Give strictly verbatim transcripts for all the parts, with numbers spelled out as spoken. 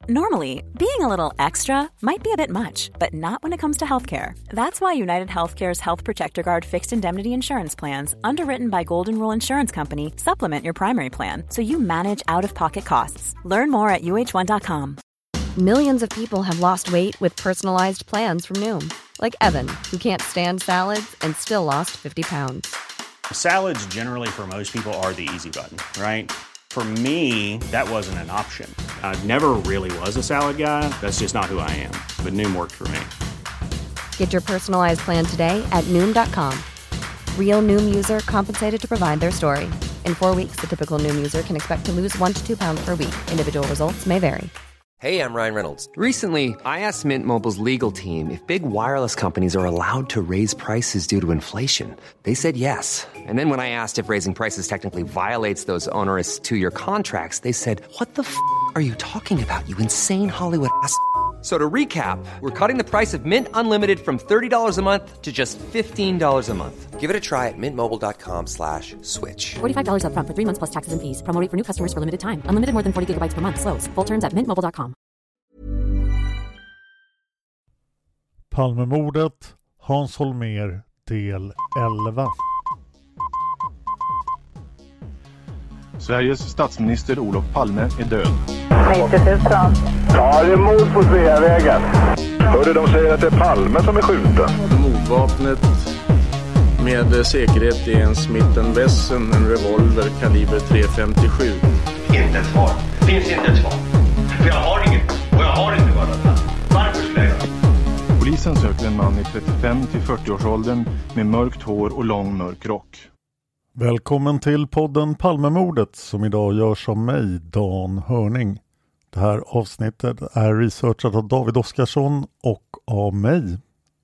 Normally, being a little extra might be a bit much, but not when it comes to healthcare. That's why United Healthcare's Health Protector Guard fixed indemnity insurance plans, underwritten by Golden Rule Insurance Company, supplement your primary plan so you manage out-of-pocket costs. Learn more at U H one dot com. Millions of people have lost weight with personalized plans from Noom. Like Evan, who can't stand salads and still lost fifty pounds. Salads generally for most people are the easy button, right? For me, that wasn't an option. I never really was a salad guy. That's just not who I am. But Noom worked for me. Get your personalized plan today at Noom dot com. Real Noom user compensated to provide their story. In four weeks, the typical Noom user can expect to lose one to two pounds per week. Individual results may vary. Hey, I'm Ryan Reynolds. Recently, I asked Mint Mobile's legal team if big wireless companies are allowed to raise prices due to inflation. They said yes. And then when I asked if raising prices technically violates those onerous two-year contracts, they said, what the f*** are you talking about, you insane Hollywood ass f- So to recap, we're cutting the price of Mint Unlimited from thirty dollars a month to just fifteen dollars a month. Give it a try at mintmobile.com slash switch. forty-five dollars up front for three months plus taxes and fees. Promo rate for new customers for limited time. Unlimited more than forty gigabytes per month. Slows full terms at mint mobile dot com. Palmemordet, Hans Holmér, del elva. Sveriges statsminister Olof Palme är död. nittio tusen. Ja, det är mord på Sveavägen. Hörde de säger att det är Palme som är skjuten. Mordvapnet med säkerhet är en Smith and Wesson, en revolver kaliber tre femtiosju. Inte ett svar. Finns inte ett svar. För jag har inget. Och jag har inte varit. Varför skulle jag göra? Polisen söker en man i trettiofem till fyrtio-årsåldern med mörkt hår och lång mörk rock. Välkommen till podden Palmemordet som idag görs av mig, Dan Hörning. Det här avsnittet är researchat av David Oskarsson och av mig.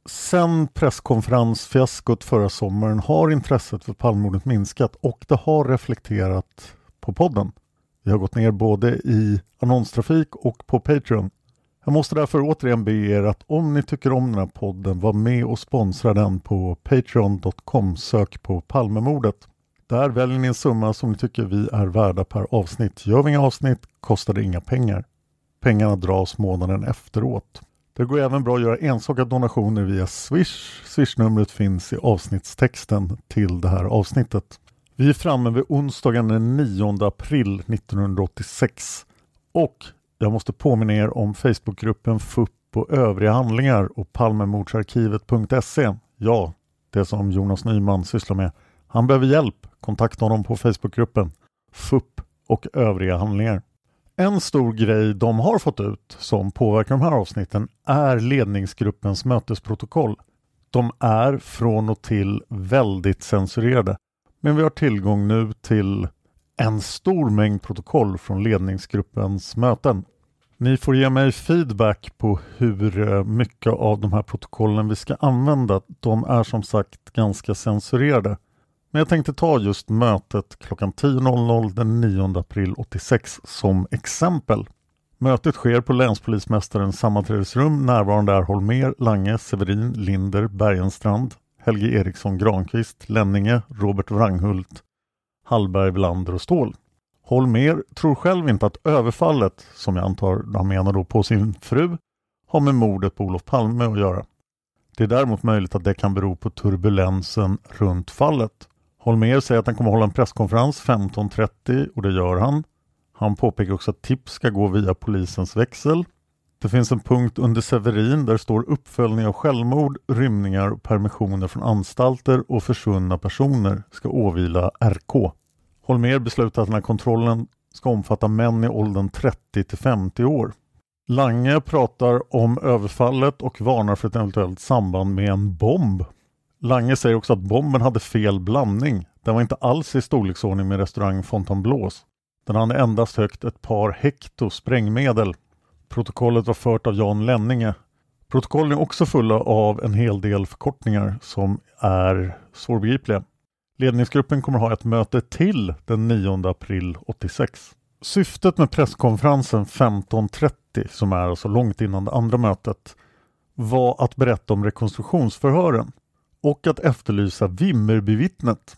Sen presskonferensfiaskot förra sommaren har intresset för Palmemordet minskat och det har reflekterat på podden. Vi har gått ner både i annonstrafik och på Patreon. Jag måste därför återigen be er att om ni tycker om den här podden, var med och sponsra den på patreon dot com. Sök på Palmemordet. Där väljer ni en summa som ni tycker vi är värda per avsnitt. Gör vi inga avsnitt kostar det inga pengar. Pengarna dras månaden efteråt. Det går även bra att göra enstaka donationer via Swish. Swish-numret finns i avsnittstexten till det här avsnittet. Vi är framme vid onsdagen den nionde april nittonhundraåttiosex. Och jag måste påminna er om Facebookgruppen F U P och övriga handlingar och palmemordsarkivet punkt se. Ja, det som Jonas Nyman sysslar med. Han behöver hjälp. Kontakta honom på Facebookgruppen F U P och övriga handlingar. En stor grej de har fått ut som påverkar de här avsnitten är ledningsgruppens mötesprotokoll. De är från och till väldigt censurerade. Men vi har tillgång nu till en stor mängd protokoll från ledningsgruppens möten. Ni får ge mig feedback på hur mycket av de här protokollen vi ska använda. De är som sagt ganska censurerade. Men jag tänkte ta just mötet klockan tio den nionde april åttiosex som exempel. Mötet sker på länspolismästarens sammanträdesrum. Närvarande är Holmér, Lange, Severin, Linder, Bergenstrand, Helge Eriksson, Granqvist, Lenninge, Robert Wranghult, Hallberg, Wlander och Ståhl. Holmér tror själv inte att överfallet, som jag antar han menar då på sin fru, har med mordet på Olof Palme att göra. Det är däremot möjligt att det kan bero på turbulensen runt fallet. Holmér säger att han kommer hålla en presskonferens femton trettio och det gör han. Han påpekar också att tips ska gå via polisens växel. Det finns en punkt under Severin där det står uppföljning av självmord, rymningar och permissioner från anstalter och försvunna personer ska åvila R K. Holmér beslutar att den här kontrollen ska omfatta män i åldern trettio till femtio år. Lange pratar om överfallet och varnar för ett eventuellt samband med en bomb. Lange säger också att bomben hade fel blandning. Den var inte alls i storleksordning med restaurang Fontainebleaus. Den hade endast högt ett par hekto sprängmedel. Protokollet var fört av Jan Lenninge. Protokollen är också fulla av en hel del förkortningar som är svårbegripliga. Ledningsgruppen kommer ha ett möte till den nionde april åttiosex. Syftet med presskonferensen femton trettio, som är alltså långt innan det andra mötet, var att berätta om rekonstruktionsförhören och att efterlysa Vimmerbyvittnet.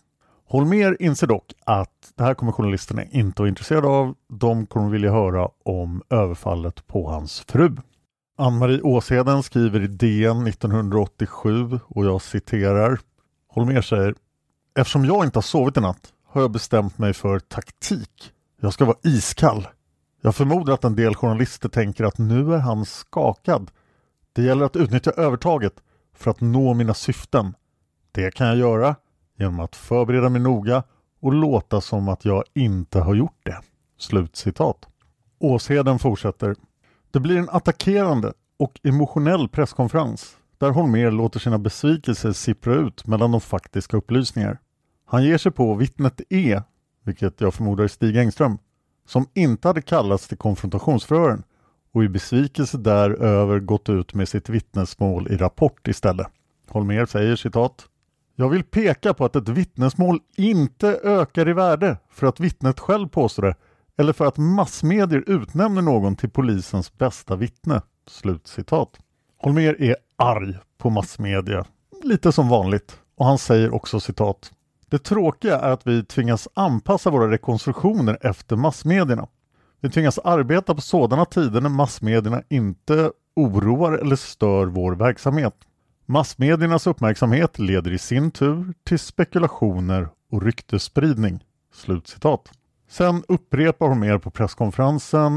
Holmér inser dock att det här kommer journalisterna inte vara intresserade av. De kommer vilja höra om överfallet på hans fru. Ann-Marie Åsheden skriver i D N nittonhundraåttiosju och jag citerar. Holmér säger: eftersom jag inte har sovit i natt har jag bestämt mig för taktik. Jag ska vara iskall. Jag förmodar att en del journalister tänker att nu är han skakad. Det gäller att utnyttja övertaget för att nå mina syften. Det kan jag göra genom att förbereda mig noga och låta som att jag inte har gjort det. Slutcitat. Åsheden fortsätter. Det blir en attackerande och emotionell presskonferens där Holmér låter sina besvikelser sippra ut mellan de faktiska upplysningar. Han ger sig på vittnet E, vilket jag förmodar är Stig Engström, som inte hade kallats till konfrontationsförhören och i besvikelse däröver gått ut med sitt vittnesmål i Rapport istället. Holmér säger citat: jag vill peka på att ett vittnesmål inte ökar i värde för att vittnet själv påstår det eller för att massmedier utnämner någon till polisens bästa vittne. Slutcitat. Holmér är arg på massmedia, lite som vanligt, och han säger också citat: det tråkiga är att vi tvingas anpassa våra rekonstruktioner efter massmedierna. Vi tvingas arbeta på sådana tider när massmedierna inte oroar eller stör vår verksamhet. Massmediernas uppmärksamhet leder i sin tur till spekulationer och ryktesspridning. Slutcitat. Sen upprepar Holmér på presskonferensen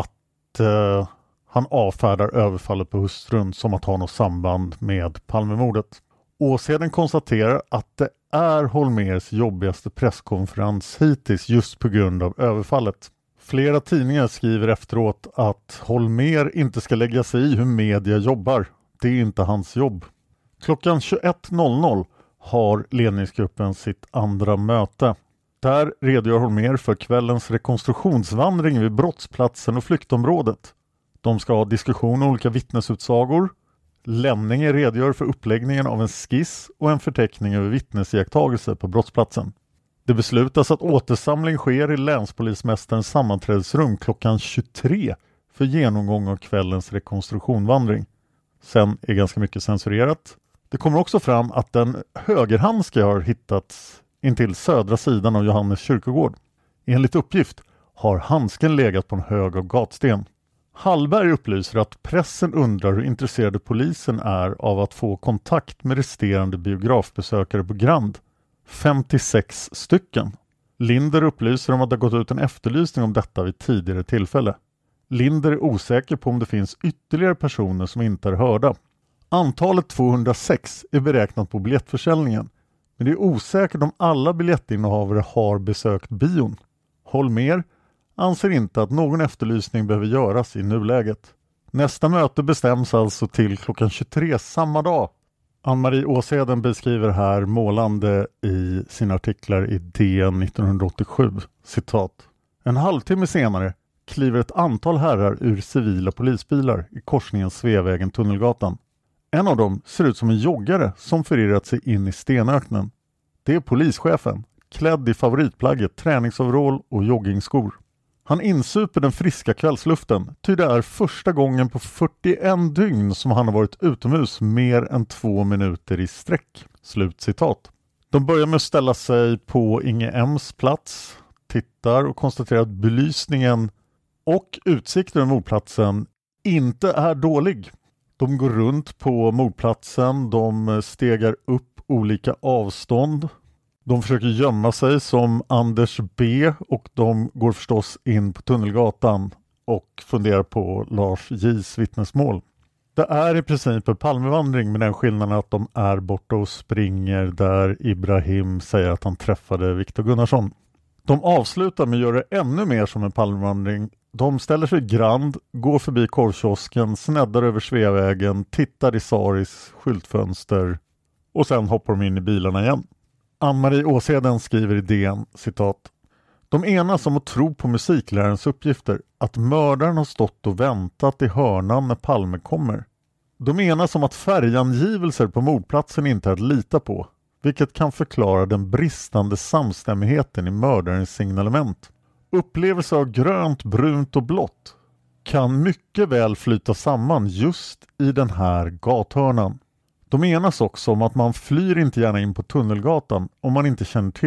att eh, han avfärdar överfallet på hustrun som att ha något samband med Palmemordet. Åsheden konstaterar att det är Holmérs jobbigaste presskonferens hittills just på grund av överfallet. Flera tidningar skriver efteråt att Holmér inte ska lägga sig i hur media jobbar. Det är inte hans jobb. Klockan tjugoett noll noll har ledningsgruppen sitt andra möte. Där redogör Holmér för kvällens rekonstruktionsvandring vid brottsplatsen och flyktområdet. De ska ha diskussion om olika vittnesutsagor. Lenninge redogör för uppläggningen av en skiss och en förteckning över vittnesiakttagelser på brottsplatsen. Det beslutas att återsamling sker i länspolismästerens sammanträdesrum klockan tjugotre för genomgång av kvällens rekonstruktionvandring. Sen är ganska mycket censurerat. Det kommer också fram att den högerhandske har hittats intill södra sidan av Johannes kyrkogård. Enligt uppgift har handsken legat på en hög av gatsten. Hallberg upplyser att pressen undrar hur intresserade polisen är av att få kontakt med resterande biografbesökare på Grand. femtiosex stycken. Linder upplyser om att det har gått ut en efterlysning om detta vid tidigare tillfälle. Linder är osäker på om det finns ytterligare personer som inte är hörda. Antalet tvåhundrasex är beräknat på biljettförsäljningen, men det är osäkert om alla biljettinnehavare har besökt bion. Holmér anser inte att någon efterlysning behöver göras i nuläget. Nästa möte bestäms alltså till klockan tjugotre samma dag. Ann-Marie Åsheden beskriver här målande i sina artiklar i D N nittonhundraåttiosju, citat: en halvtimme senare kliver ett antal herrar ur civila polisbilar i korsningen Sveavägen-Tunnelgatan. En av dem ser ut som en joggare som förirrat sig in i stenöknen. Det är polischefen, klädd i favoritplagget, träningsoverall och joggingskor. Han insuper den friska kvällsluften, ty det är första gången på fyrtioen dygn som han har varit utomhus mer än två minuter i sträck. Slutcitat. De börjar med att ställa sig på Inge M's plats, tittar och konstaterar att belysningen och utsikten över mordplatsen inte är dålig. De går runt på mordplatsen, de stegar upp olika avstånd. De försöker gömma sig som Anders B och de går förstås in på Tunnelgatan och funderar på Lars J's vittnesmål. Det är i princip en Palmevandring med den skillnaden att de är borta och springer där Ibrahim säger att han träffade Viktor Gunnarsson. De avslutar med att göra det ännu mer som en Palmevandring. De ställer sig Grand, går förbi korvkiosken, sneddar över Sveavägen, tittar i Saris skyltfönster och sen hoppar de in i bilarna igen. Ann-Marie Åsheden skriver i D N, citat: de enas om att tro på musiklärarens uppgifter att mördaren har stått och väntat i hörnan när Palme kommer. De enas om att färgangivelser på mordplatsen inte är att lita på, vilket kan förklara den bristande samstämmigheten i mördarens signalement. Upplevelser av grönt, brunt och blått kan mycket väl flyta samman just i den här gathörnan. De enas också om att man flyr inte gärna in på Tunnelgatan om man inte känner till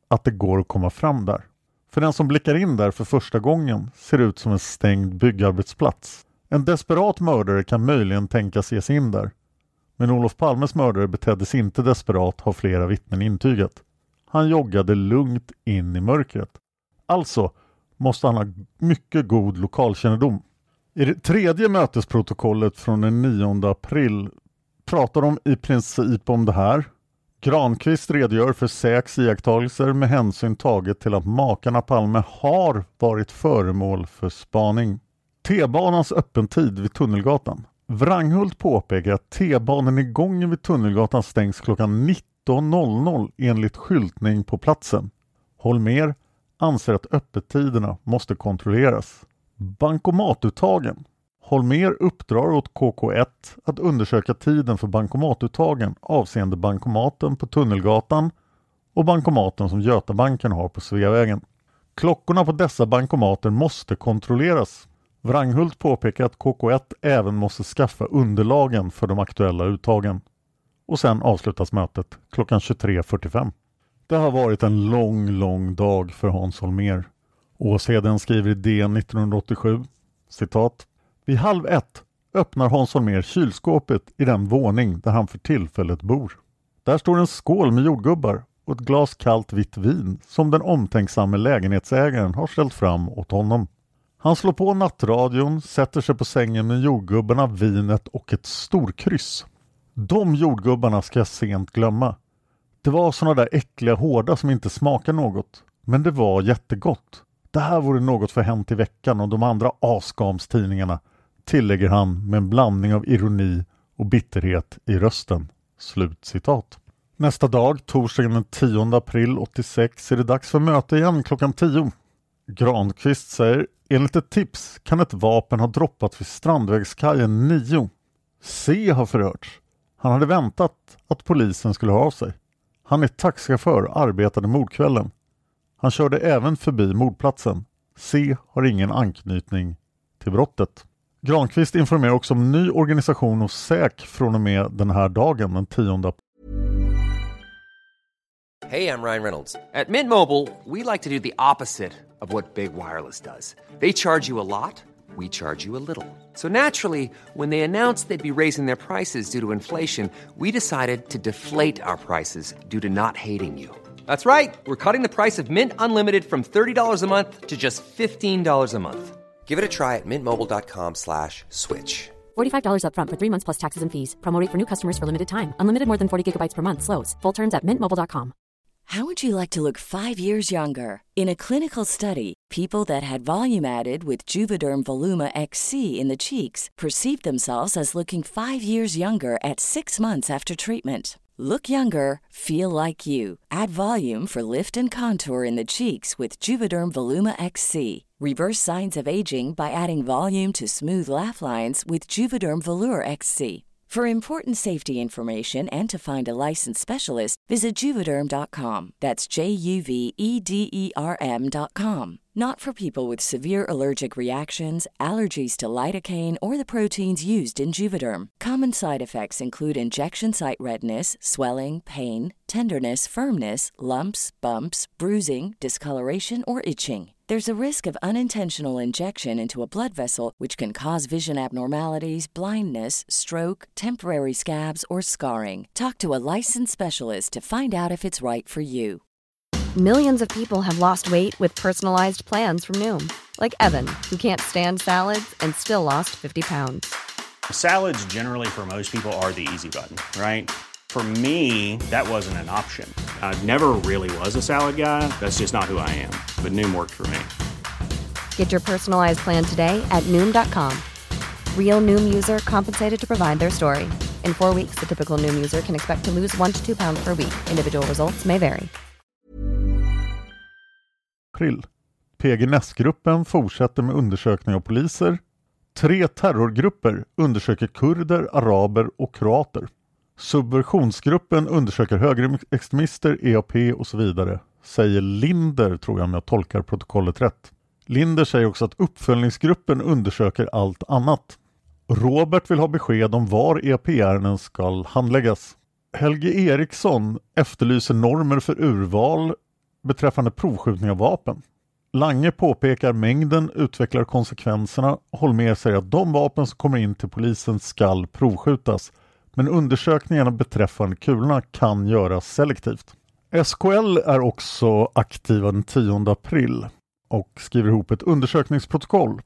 att det går att komma fram där. För den som blickar in där för första gången ser ut som en stängd byggarbetsplats. En desperat mördare kan möjligen tänkas ge sig in där. Men Olof Palmes mördare betedde sig inte desperat, har flera vittnen intygat. Han joggade lugnt in i mörkret. Alltså måste han ha mycket god lokalkännedom. I det tredje mötesprotokollet från den nionde april pratar de i princip om det här. Granqvist redogör för Säks iakttagelser med hänsyn taget till att makarna Palme har varit föremål för spaning. T-banans öppentid vid Tunnelgatan. Wranghult påpekar att T-banan igång vid Tunnelgatan stängs klockan nitton noll noll enligt skyltning på platsen. Holmér anser att öppettiderna måste kontrolleras. Bankomatuttagen. Holmér uppdrar åt K K ett att undersöka tiden för bankomatuttagen avseende bankomaten på Tunnelgatan och bankomaten som Götabanken har på Sveavägen. Klockorna på dessa bankomater måste kontrolleras. Wranghult påpekar att K K ett även måste skaffa underlagen för de aktuella uttagen. Och sen avslutas mötet klockan tjugotre fyrtiofem. Det har varit en lång, lång dag för Hans Holmér. Åsheden skriver i D N nittonhundraåttiosju, citat: vid halv ett öppnar Hans Holmér kylskåpet i den våning där han för tillfället bor. Där står en skål med jordgubbar och ett glas kallt vitt vin som den omtänksamme lägenhetsägaren har ställt fram åt honom. Han slår på nattradion, sätter sig på sängen med jordgubbarna, vinet och ett storkryss. De jordgubbarna ska jag sent glömma. Det var såna där äckliga hårda som inte smakar något, men det var jättegott. Det här vore något för Hänt i veckan och de andra askamstidningarna, tillägger han med en blandning av ironi och bitterhet i rösten. Slut citat. Nästa dag, torsdagen den tionde april åttiosex, är det dags för möte igen klockan tio. Granqvist säger: enligt ett tips kan ett vapen ha droppat vid Strandvägskajen nio. C har förhörts. Han hade väntat att polisen skulle ha av sig. Han är taxichaufför och arbetade mordkvällen. Han körde även förbi mordplatsen. C har ingen anknytning till brottet. Granqvist informerar också om ny organisation hos Säk från och med den här dagen, den tionde. Hey, I'm Ryan Reynolds. At Mint Mobile, we like to do the opposite of what Big Wireless does. They charge you a lot, we charge you a little. So naturally, when they announced they'd be raising their prices due to inflation, we decided to deflate our prices due to not hating you. That's right. We're cutting the price of Mint Unlimited from thirty dollars a month to just fifteen dollars a month. Give it a try at mintmobile.com slash switch. forty-five dollars up front for three months plus taxes and fees. Promo rate for new customers for limited time. Unlimited more than forty gigabytes per month slows. Full terms at mint mobile dot com. How would you like to look five years younger? In a clinical study, people that had volume added with Juvederm Voluma X C in the cheeks perceived themselves as looking five years younger at six months after treatment. Look younger, feel like you. Add volume for lift and contour in the cheeks with Juvederm Voluma X C. Reverse signs of aging by adding volume to smooth laugh lines with Juvederm Volure X C. For important safety information and to find a licensed specialist, visit Juvederm dot com. That's J U V E D E R M dot com. Not for people with severe allergic reactions, allergies to lidocaine, or the proteins used in Juvederm. Common side effects include injection site redness, swelling, pain, tenderness, firmness, lumps, bumps, bruising, discoloration, or itching. There's a risk of unintentional injection into a blood vessel, which can cause vision abnormalities, blindness, stroke, temporary scabs, or scarring. Talk to a licensed specialist to find out if it's right for you. Millions of people have lost weight with personalized plans from Noom. Like Evan, who can't stand salads and still lost fifty pounds. Salads generally for most people are the easy button, right? For me, that wasn't an option. I never really was a salad guy. That's just not who I am. But Noom worked for me. Get your personalized plan today at Noom dot com. Real Noom user compensated to provide their story. In four weeks, the typical Noom user can expect to lose one to two pounds per week. Individual results may vary. April. P G N S-gruppen fortsätter med undersökning av poliser. Tre terrorgrupper undersöker kurder, araber och kroater. Subversionsgruppen undersöker högerextremister, E A P och så vidare. Säger Linder, tror jag om jag tolkar protokollet rätt. Linder säger också att uppföljningsgruppen undersöker allt annat. Robert vill ha besked om var E A P-ärenden ska handläggas. Helge Eriksson efterlyser normer för urval. beträffande provskjutning av vapen. Lange påpekar mängden, utvecklar konsekvenserna. Holmér säger att de vapen som kommer in till polisen skall provskjutas. Men undersökningarna beträffande kulorna kan göras selektivt. S K L är också aktiva den tionde april och skriver ihop ett undersökningsprotokoll.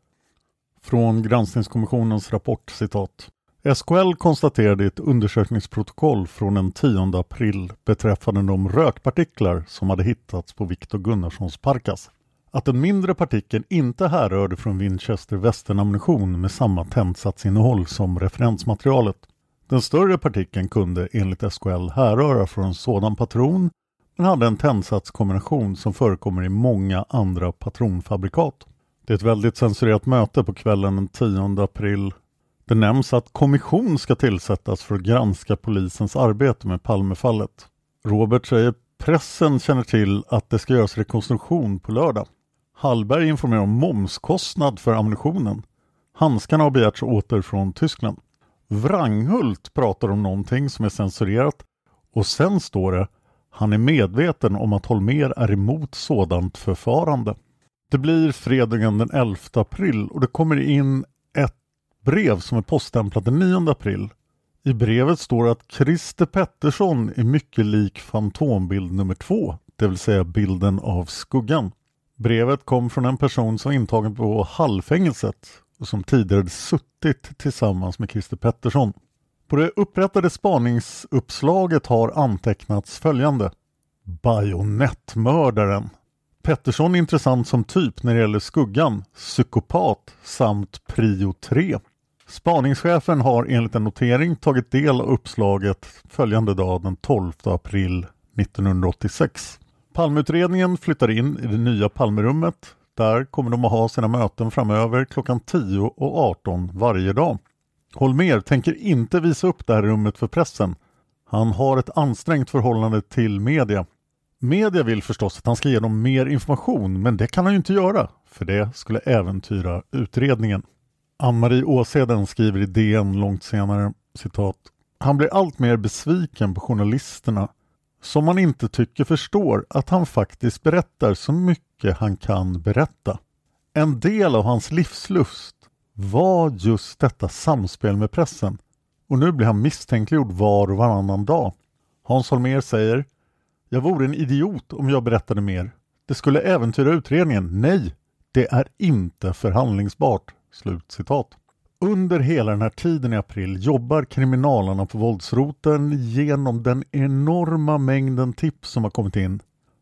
Från granskningskommissionens rapport, citat. S K L konstaterade i ett undersökningsprotokoll från den tionde april beträffande de rökpartiklar som hade hittats på Viktor Gunnarssons parkas, att den mindre partikeln inte härrörde från Winchester Western-ammunition med samma tändsatsinnehåll som referensmaterialet. Den större partikeln kunde enligt S K L härröra från en sådan patron, men hade en tändsatskombination som förekommer i många andra patronfabrikat. Det är ett väldigt censurerat möte på kvällen den tionde april. Det nämns att kommission ska tillsättas för att granska polisens arbete med Palmefallet. Robert säger pressen känner till att det ska göras rekonstruktion på lördag. Hallberg informerar om momskostnad för ammunitionen. Handskarna har begärts åter från Tyskland. Wranghult pratar om någonting som är censurerat och sen står det: han är medveten om att Holmér är emot sådant förfarande. Det blir fredagen den elfte april och det kommer in ett brev som är poststämplat den nionde april. I brevet står att Christer Pettersson är mycket lik fantombild nummer två, det vill säga bilden av skuggan. Brevet kom från en person som är intagen på Hallfängelset och som tidigare suttit tillsammans med Christer Pettersson. På det upprättade spaningsuppslaget har antecknats följande: bajonettmördaren. Pettersson är intressant som typ när det gäller skuggan, psykopat samt prio tre. Spaningschefen har enligt en notering tagit del av uppslaget följande dag den tolfte april nittonhundraåttiosex. Palmeutredningen flyttar in i det nya Palmerummet. Där kommer de att ha sina möten framöver klockan tio och arton varje dag. Holmér tänker inte visa upp det här rummet för pressen. Han har ett ansträngt förhållande till media. Media vill förstås att han ska ge dem mer information, men det kan han ju inte göra, för det skulle äventyra utredningen. Ann-Marie Åseden skriver i D N långt senare, citat: han blir allt mer besviken på journalisterna som man inte tycker förstår att han faktiskt berättar så mycket han kan berätta. En del av hans livslust var just detta samspel med pressen och nu blir han misstänkliggjord var och varannan dag. Hans Holmér säger: jag vore en idiot om jag berättade mer. Det skulle äventyra utredningen. Nej, det är inte förhandlingsbart. Slutcitat. Under hela den här tiden i april jobbar kriminalarna på våldsroten genom den enorma mängden tips som har kommit in.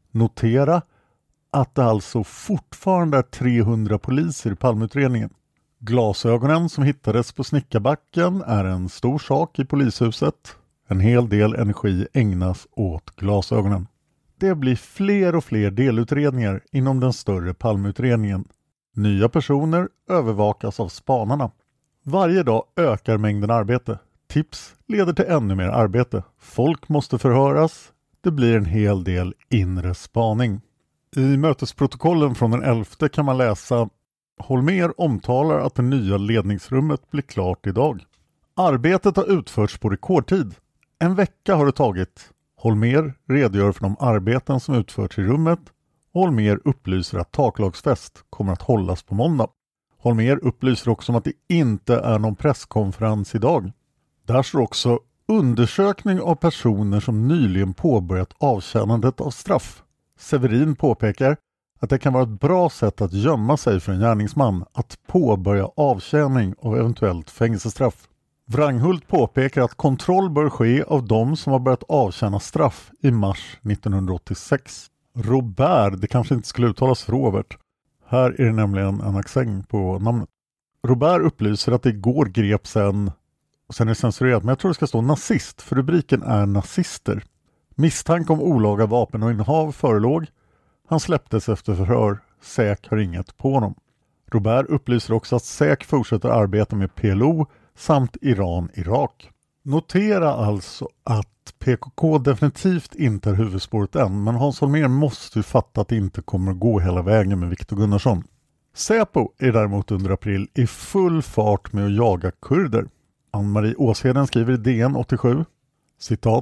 Notera att det alltså fortfarande är trehundra poliser i Palmeutredningen. Glasögonen som hittades på Snickarbacken är en stor sak i polishuset. En hel del energi ägnas åt glasögonen. Det blir fler och fler delutredningar inom den större Palmeutredningen. Nya personer övervakas av spanarna. Varje dag ökar mängden arbete. Tips leder till ännu mer arbete. Folk måste förhöras. Det blir en hel del inre spaning. I mötesprotokollen från den elfte kan man läsa: Holmér omtalar att det nya ledningsrummet blir klart idag. Arbetet har utförts på rekordtid. En vecka har det tagit. Holmér redogör för de arbeten som utförts i rummet. Holmér upplyser att taklagsfest kommer att hållas på måndag. Holmér upplyser också om att det inte är någon presskonferens idag. Där står också undersökning av personer som nyligen påbörjat avtjänandet av straff. Severin påpekar att det kan vara ett bra sätt att gömma sig för en gärningsman att påbörja avtjäning av eventuellt fängelsestraff. Wranghult påpekar att kontroll bör ske av de som har börjat avtjäna straff i mars nittonhundraåttiosex. Robert, det kanske inte skulle uttalas Robert. Här är det nämligen en accent på namnet. Robert upplyser att det igår greps en, och sen är det censurerat, men jag tror det ska stå nazist, för rubriken är nazister. Misstanke om olaga vapen och innehav förelåg. Han släpptes efter förhör. S E K har inget på honom. Robert upplyser också att S E K fortsätter arbeta med P L O samt Iran-Irak. Notera alltså att P K K definitivt inte är huvudspåret än, men Hans Holmér måste ju fatta att det inte kommer att gå hela vägen med Viktor Gunnarsson. Säpo är däremot under april i full fart med att jaga kurder. Ann-Marie Åsheden skriver i D N åttiosju, citat: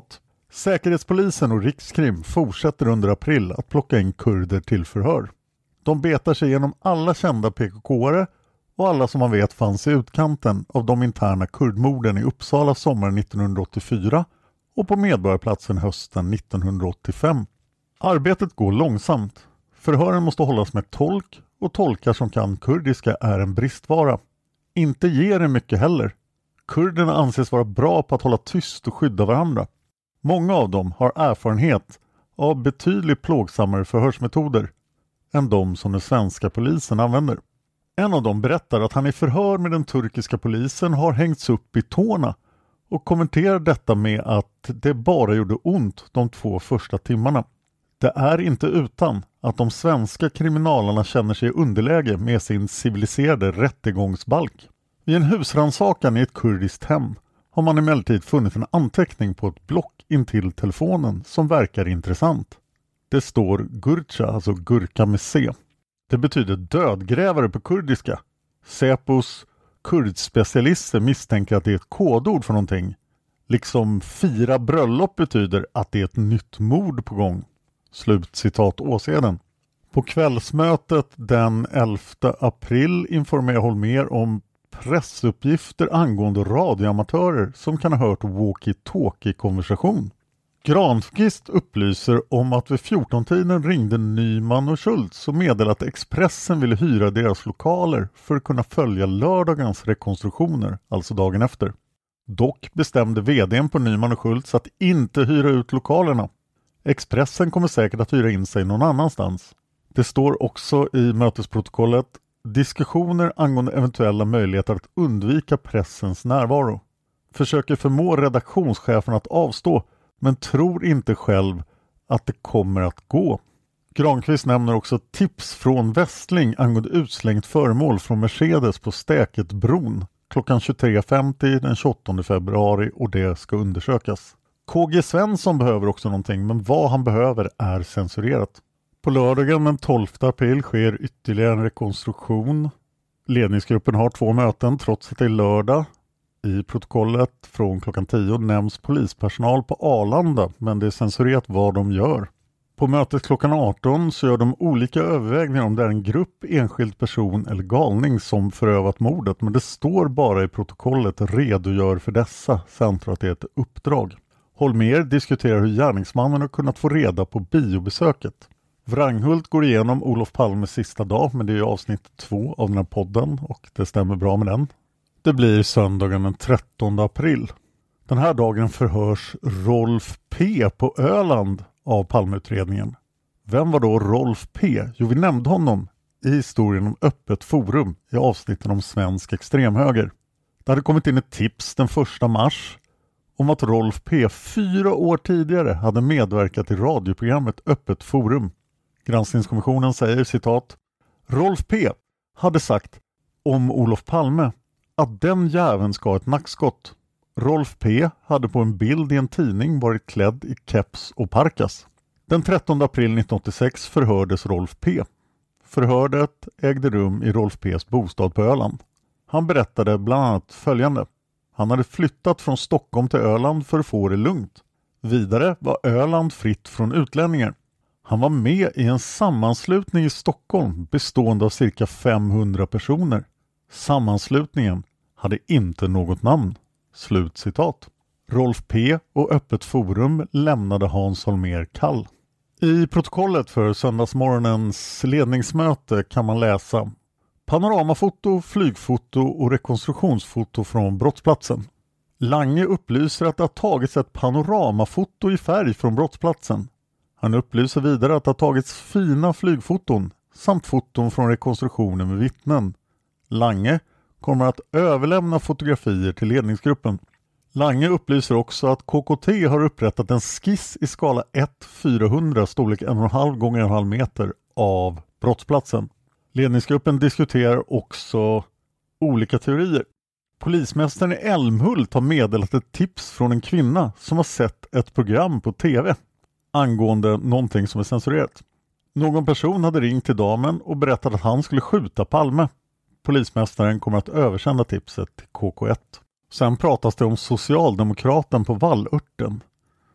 Säkerhetspolisen och Rikskrim fortsätter under april att plocka in kurder till förhör. De betar sig genom alla kända P K K-are och alla som man vet fanns i utkanten av de interna kurdmorden i Uppsala sommaren nittonhundraåttiofyra och på Medborgarplatsen hösten nittonhundraåttiofem. Arbetet går långsamt. Förhören måste hållas med tolk och tolkar som kan kurdiska är en bristvara. Inte ger det mycket heller. Kurderna anses vara bra på att hålla tyst och skydda varandra. Många av dem har erfarenhet av betydligt plågsammare förhörsmetoder än de som den svenska polisen använder. En av dem berättar att han i förhör med den turkiska polisen har hängts upp i tårna och kommenterar detta med att det bara gjorde ont de två första timmarna. Det är inte utan att de svenska kriminalerna känner sig i underläge med sin civiliserade rättegångsbalk. Vid en husrannsakan i ett kurdiskt hem har man emellertid funnit en anteckning på ett block intill telefonen som verkar intressant. Det står Gurcha, alltså gurka med C. Det betyder dödgrävare på kurdiska. Säpos kurdspecialister misstänker att det är ett kodord för någonting. Liksom fira bröllop betyder att det är ett nytt mord på gång. Slut citat åseden. På kvällsmötet den elfte april informerar Holmér om pressuppgifter angående radioamatörer som kan ha hört walkie-talkie-konversation. Granqvist upplyser om att vid fjorton-tiden ringde Nyman och Schultz och meddelade att Expressen ville hyra deras lokaler för att kunna följa lördagens rekonstruktioner, alltså dagen efter. Dock bestämde vdn på Nyman och Schultz att inte hyra ut lokalerna. Expressen kommer säkert att hyra in sig någon annanstans. Det står också i mötesprotokollet diskussioner angående eventuella möjligheter att undvika pressens närvaro. Försöker förmå redaktionschefen att avstå men tror inte själv att det kommer att gå. Granqvist nämner också tips från Westling angående utslängt föremål från Mercedes på Stäketbron klockan tjugotre femtio den tjugoåttonde februari och det ska undersökas. K G Svensson behöver också någonting men vad han behöver är censurerat. På lördagen den tolfte april sker ytterligare en rekonstruktion. Ledningsgruppen har två möten trots att det är lördag. I protokollet från klockan tio nämns polispersonal på Arlanda men det är censurerat vad de gör. På mötet klockan arton så gör de olika övervägningar om det är en grupp, enskild person eller galning som förövat mordet men det står bara i protokollet redogör för dessa samt att det är ett uppdrag. Holmér diskuterar hur gärningsmannen har kunnat få reda på biobesöket. Wranghult går igenom Olof Palmes sista dag men det är ju avsnitt två av den här podden och det stämmer bra med den. Det blir söndagen den trettonde april. Den här dagen förhörs Rolf P på Öland av Palmeutredningen. Vem var då Rolf P? Jo, vi nämnde honom i historien om öppet forum i avsnitten om svensk extremhöger. Det hade kommit in ett tips den första mars om att Rolf P fyra år tidigare hade medverkat i radioprogrammet Öppet forum. Granskningskommissionen säger citat: Rolf P hade sagt om Olof Palme att den jäveln ska ha ett nackskott. Rolf P hade på en bild i en tidning varit klädd i keps och parkas. Den trettonde april nittonhundraåttiosex förhördes Rolf P. Förhöret ägde rum i Rolf P:s bostad på Öland. Han berättade bland annat följande. Han hade flyttat från Stockholm till Öland för att få det lugnt. Vidare var Öland fritt från utlänningar. Han var med i en sammanslutning i Stockholm bestående av cirka femhundra personer. Sammanslutningen hade inte något namn. Slut citat. Rolf P och Öppet forum lämnade Hans Holmér kall. I protokollet för söndagsmorgonens ledningsmöte kan man läsa panoramafoto, flygfoto och rekonstruktionsfoto från brottsplatsen. Lange upplyser att det har tagits ett panoramafoto i färg från brottsplatsen. Han upplyser vidare att det har tagits fina flygfoton samt foton från rekonstruktionen med vittnen. Lange kommer att överlämna fotografier till ledningsgruppen. Lange upplyser också att K K T har upprättat en skiss i skala ett till fyrahundra storlek en komma fem gånger en komma fem meter av brottsplatsen. Ledningsgruppen diskuterar också olika teorier. Polismästaren i Älmhult har meddelat ett tips från en kvinna som har sett ett program på tv angående någonting som är censurerat. Någon person hade ringt till damen och berättat att han skulle skjuta Palme. Polismästaren kommer att översända tipset till K K ett. Sen pratas det om socialdemokraten på Vallörten.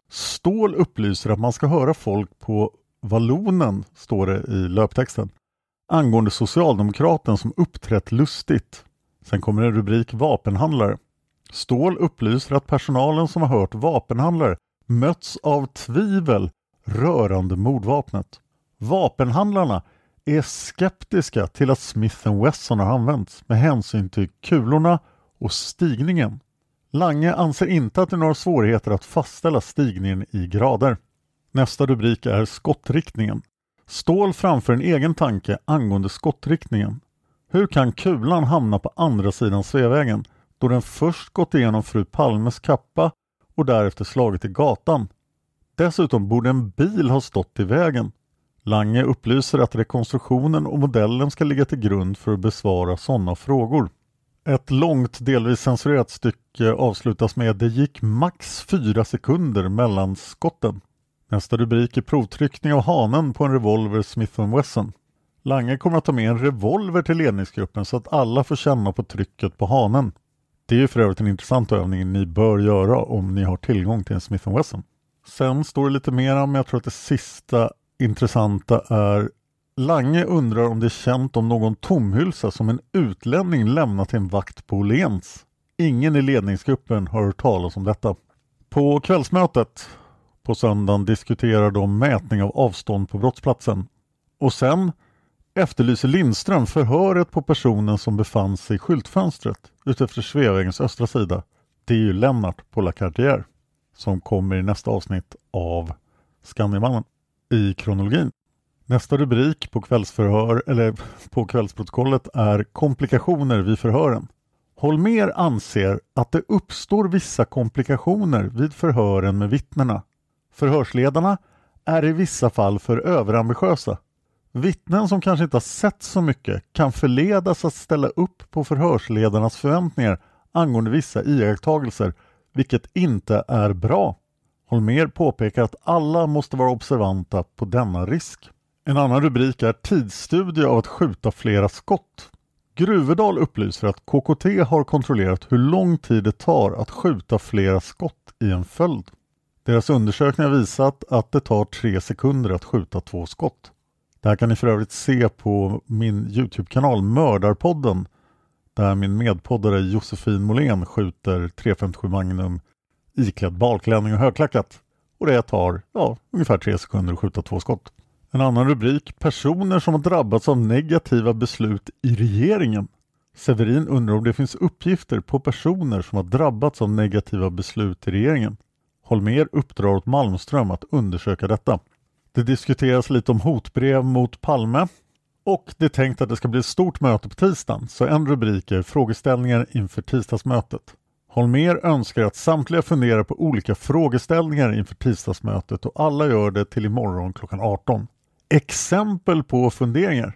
Ståhl upplyser att man ska höra folk på Vallonen, står det i löptexten, angående socialdemokraten som uppträtt lustigt. Sen kommer en rubrik vapenhandlare. Ståhl upplyser att personalen som har hört vapenhandlare möts av tvivel rörande mordvapnet. Vapenhandlarna är skeptiska till att Smith and Wesson har använts med hänsyn till kulorna och stigningen. Lange anser inte att det är några svårigheter att fastställa stigningen i grader. Nästa rubrik är skottriktningen. Ståhl framför en egen tanke angående skottriktningen. Hur kan kulan hamna på andra sidan Sveavägen då den först gått igenom fru Palmes kappa och därefter slagit i gatan? Dessutom borde en bil ha stått i vägen. Lange upplyser att rekonstruktionen och modellen ska ligga till grund för att besvara sådana frågor. Ett långt, delvis censurerat stycke avslutas med det gick max fyra sekunder mellan skotten. Nästa rubrik är provtryckning av hanen på en revolver Smith and Wesson. Lange kommer att ta med en revolver till ledningsgruppen så att alla får känna på trycket på hanen. Det är ju för övrigt en intressant övning ni bör göra om ni har tillgång till en Smith and Wesson. Sen står det lite mer om, jag tror att det sista intressanta är Lange undrar om det är känt om någon tomhylsa som en utlänning lämnat till en vakt på Åhléns. Ingen i ledningsgruppen har hört talas om detta. På kvällsmötet på söndagen diskuterar de mätning av avstånd på brottsplatsen. Och sen efterlyser Lindström förhöret på personen som befann sig i skyltfönstret utefter Sveavägens östra sida. Det är ju Lennart på La Cartier som kommer i nästa avsnitt av Skandiamannen i kronologin. Nästa rubrik på kvällsförhör eller på kvällsprotokollet är komplikationer vid förhören. Holmér anser att det uppstår vissa komplikationer vid förhören med vittnena. Förhörsledarna är i vissa fall för överambitiösa. Vittnen som kanske inte har sett så mycket kan förledas att ställa upp på förhörsledarnas förväntningar angående vissa iakttagelser, vilket inte är bra. Holmér påpekar att alla måste vara observanta på denna risk. En annan rubrik är tidsstudie av att skjuta flera skott. Gruvedal upplyser att K K T har kontrollerat hur lång tid det tar att skjuta flera skott i en följd. Deras undersökning har visat att det tar tre sekunder att skjuta två skott. Det här kan ni för övrigt se på min YouTube-kanal Mördarpodden, där min medpoddare Josefin Molén skjuter tre femtiosju Magnum iklädd balklänning och högklackat. Och det tar ja, ungefär tre sekunder att skjuta två skott. En annan rubrik, personer som har drabbats av negativa beslut i regeringen. Severin undrar om det finns uppgifter på personer som har drabbats av negativa beslut i regeringen. Holmér uppdrar åt Malmström att undersöka detta. Det diskuteras lite om hotbrev mot Palme och det är tänkt att det ska bli ett stort möte på tisdagen, så en rubrik är frågeställningar inför tisdagsmötet. Holmér önskar att samtliga funderar på olika frågeställningar inför tisdagsmötet och alla gör det till imorgon klockan arton. Exempel på funderingar.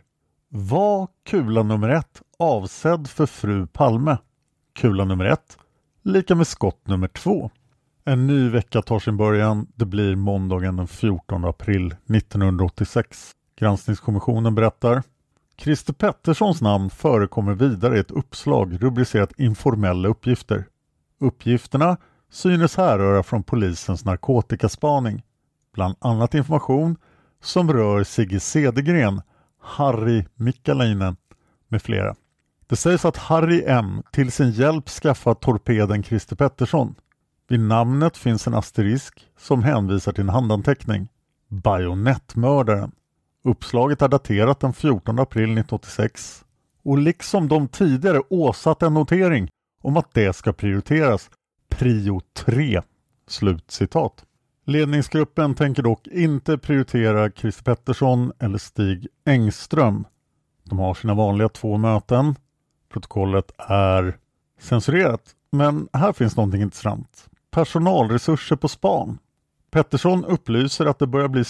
Var kula nummer ett avsedd för fru Palme? Kula nummer ett lika med skott nummer två. En ny vecka tar sin början. Det blir måndagen den fjortonde april nittonhundraåttiosex. Granskningskommissionen berättar. Christer Petterssons namn förekommer vidare i ett uppslag rubricerat informella uppgifter. Uppgifterna synes härröra från polisens narkotikaspaning. Bland annat information som rör Sigge Cedergren, Harry Mikkalainen med flera. Det sägs att Harry M till sin hjälp skaffat torpeden Christer Pettersson. Vid namnet finns en asterisk som hänvisar till en handanteckning. Bajonettmördaren. Uppslaget är daterat den fjortonde april nittonhundraåttiosex och liksom de tidigare åsatt en notering om att det ska prioriteras. Prio tre. Slutcitat. Ledningsgruppen tänker dock inte prioritera Christer Pettersson eller Stig Engström. De har sina vanliga två möten. Protokollet är censurerat, men här finns någonting intressant. Personalresurser på span. Pettersson upplyser att det börjar bli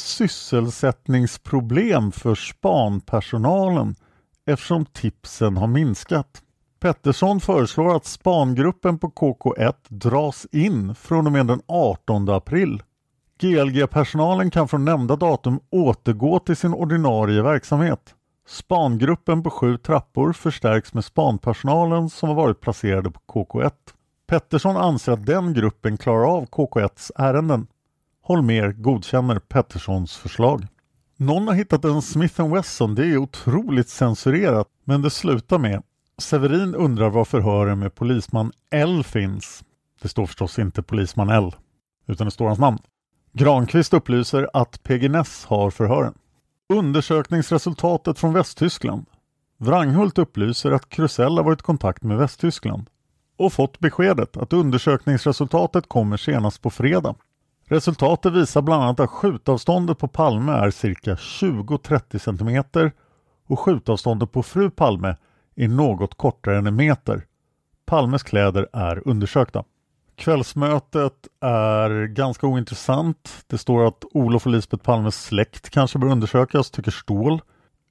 sysselsättningsproblem för spanpersonalen eftersom tipsen har minskat. Pettersson föreslår att spangruppen på K K ett dras in från och med den artonde april. G L G-personalen kan från nämnda datum återgå till sin ordinarie verksamhet. Spangruppen på sju trappor förstärks med spanpersonalen som har varit placerade på K K ett. Pettersson anser att den gruppen klarar av K K etts ärenden. Holmér godkänner Petterssons förslag. Någon har hittat en Smith and Wesson, det är otroligt censurerat, men det slutar med: Severin undrar var förhören med polisman L finns. Det står förstås inte polisman L, utan det står hans namn. Granqvist upplyser att P G Ness har förhören. Undersökningsresultatet från Västtyskland. Wranghult upplyser att Krusell har varit i kontakt med Västtyskland och fått beskedet att undersökningsresultatet kommer senast på fredag. Resultatet visar bland annat att skjutavståndet på Palme är cirka tjugo till trettio centimeter och skjutavståndet på fru Palme är något kortare än en meter. Palmes kläder är undersökta. Kvällsmötet är ganska ointressant. Det står att Olof och Lisbeth Palmes släkt kanske bör undersökas, tycker Ståhl.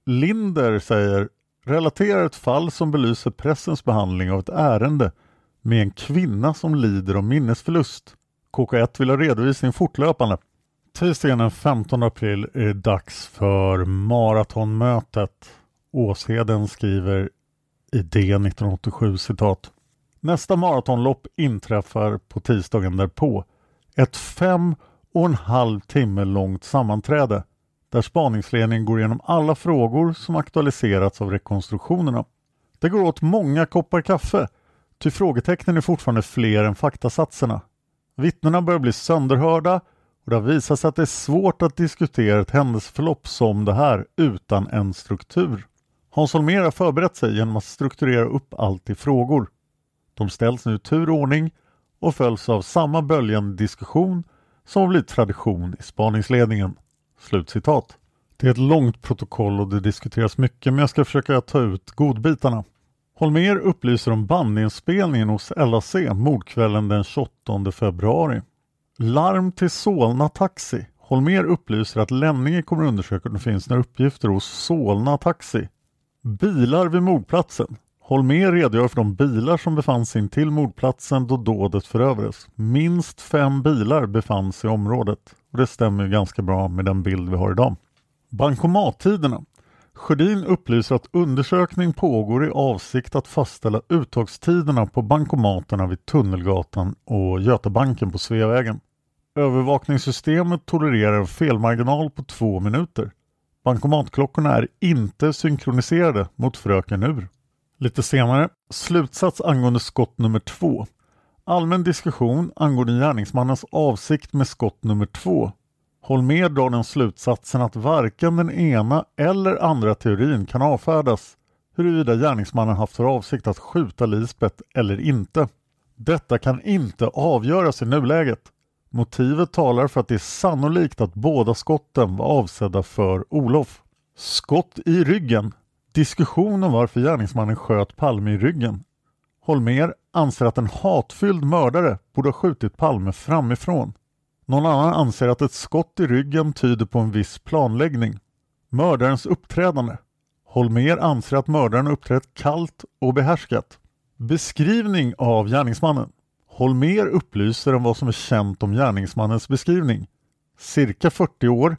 Linder säger: relaterar ett fall som belyser pressens behandling av ett ärende med en kvinna som lider av minnesförlust. K K ett vill ha redovisning fortlöpande. Tisdagen den femtonde april är det dags för maratonmötet. Åsheden skriver i D nittonhundraåttiosju citat: nästa maratonlopp inträffar på tisdagen därpå. Ett fem och en halv timme långt sammanträde där spaningsledningen går igenom alla frågor som aktualiserats av rekonstruktionerna. Det går åt många koppar kaffe, ty frågetecknen är fortfarande fler än faktasatserna. Vittnena börjar bli sönderhörda och det har visat sig att det är svårt att diskutera ett händelseförlopp som det här utan en struktur. Hans Holmér har förberett sig genom att strukturera upp allt i frågor. De ställs nu i tur och ordning och följs av samma böljande diskussion som har blivit tradition i spaningsledningen. Slutcitat. Det är ett långt protokoll och det diskuteras mycket, men jag ska försöka ta ut godbitarna. Holmér upplyser om bandinspelningen hos L A C mordkvällen den tjugoåttonde februari. Larm till Solna Taxi. Holmér upplyser att Lenninge kommer undersöka om det finns några uppgifter hos Solna Taxi. Bilar vid mordplatsen. Holmér redogör för de bilar som befann sig in till mordplatsen då dådet förövades. Minst fem bilar befann sig i området. Och det stämmer ju ganska bra med den bild vi har idag. Bankomattiderna. Sjödin upplyser att undersökning pågår i avsikt att fastställa uttagstiderna på bankomaterna vid Tunnelgatan och Götabanken på Sveavägen. Övervakningssystemet tolererar en felmarginal på två minuter. Bankomatklockorna är inte synkroniserade mot fröken ur. Lite senare, slutsats angående skott nummer två. Allmän diskussion angående gärningsmannens avsikt med skott nummer två. Holmér drar den slutsatsen att varken den ena eller andra teorin kan avfärdas huruvida gärningsmannen haft för avsikt att skjuta Lisbeth eller inte. Detta kan inte avgöras i nuläget. Motivet talar för att det är sannolikt att båda skotten var avsedda för Olof. Skott i ryggen. Diskussion om varför gärningsmannen sköt Palme i ryggen. Holmér anser att en hatfylld mördare borde ha skjutit Palme framifrån. Någon annan anser att ett skott i ryggen tyder på en viss planläggning. Mördarens uppträdande. Holmér anser att mördaren uppträtt kallt och behärskat. Beskrivning av gärningsmannen. Holmér upplyser om vad som är känt om gärningsmannens beskrivning. Cirka fyrtio år,